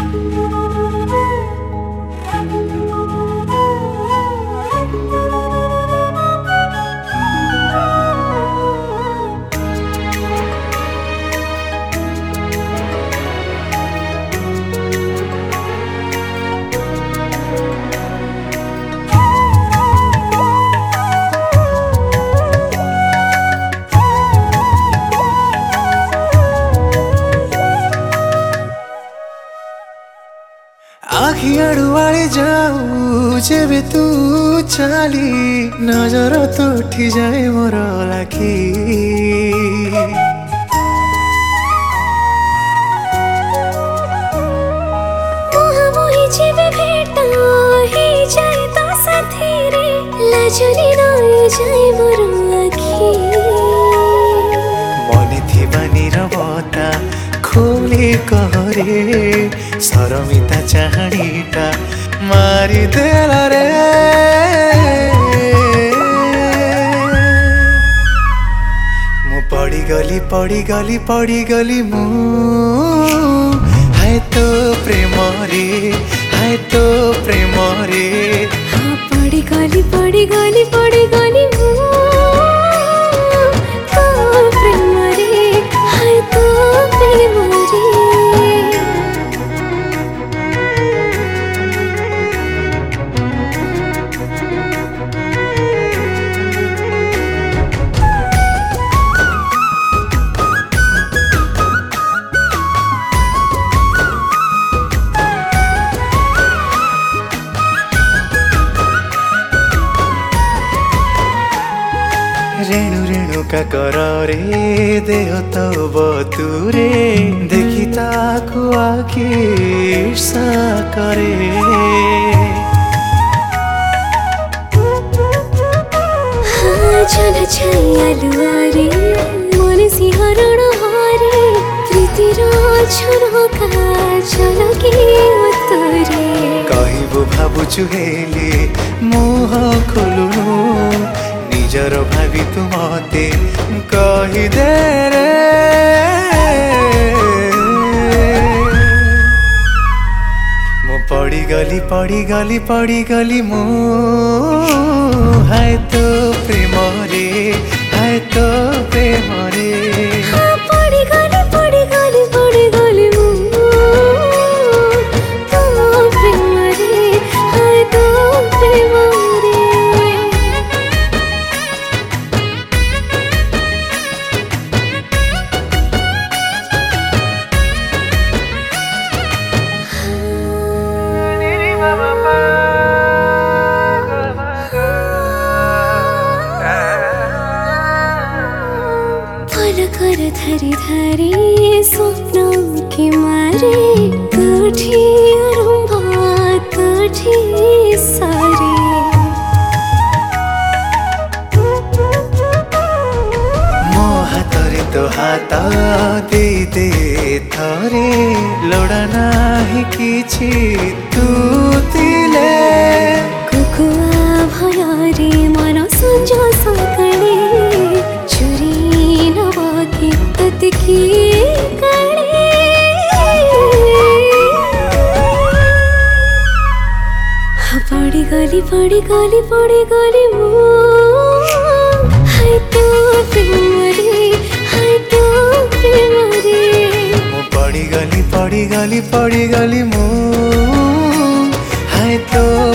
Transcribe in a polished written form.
आखियाड़ू वाली जाऊ जेबे तू चाली नजर तो उठी जाए मोर लाखी जेबे भेटा ही जाए तो साथी रे लाजनी रही जाए मोर आखी मने थिबा नीरवता खोली कहरे सरमिता चाहणीटा मारी देला रे मु पड़ी गली मु हाय तो प्रेम रे हाय तो प्रेम रे हाँ पड़ी गली मु तो प्रेम रे हाय तो प्रेम रे रेणु रेणु का कर रे देह तो बतुरे देखी ताकू आखि ईर्षा करे छन छाया लुआरे मन सिंहरण हारे प्रीतिर झरोका झलके उतरे कहबू भावुचु हेले मुह खोलुनु निजर भावी तू मते कहिदे रे मु पड़ी गली मु हाय तो प्रेम रे हाय तो प्रेम रे हाँ पड़ी गली मु तो प्रेम रे हाय तो प्रेम रे कर धरी धरी स्वप्न के मारे कठी आरंभा कठी सारे मो हातरे तो हाथ दे दे थरे लोड़ा नाही किछि तू तिले कुकुआ भयारे मन संज सकाळे चुरी नवाके ततकी काळे पड़ी गली मु हाय तो प्रेम रे हाय तो प्रेम रे मो पड़ी गली मु हाय तो